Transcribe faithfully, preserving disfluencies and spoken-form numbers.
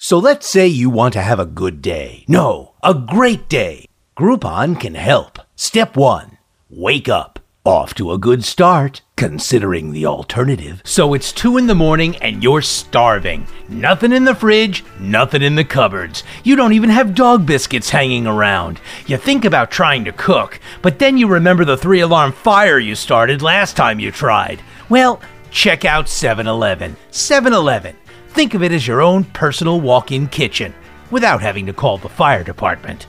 So let's say you want to have a good day. No, a great day. Groupon can help. Step one, wake up. Off to a good start, considering the alternative. So it's two in the morning and you're starving. Nothing in the fridge, nothing in the cupboards. You don't even have dog biscuits hanging around. You think about trying to cook, but then you remember the three-alarm fire you started last time you tried. Well, check out seven eleven. seven eleven. Think of it as your own personal walk-in kitchen, without having to call the fire department.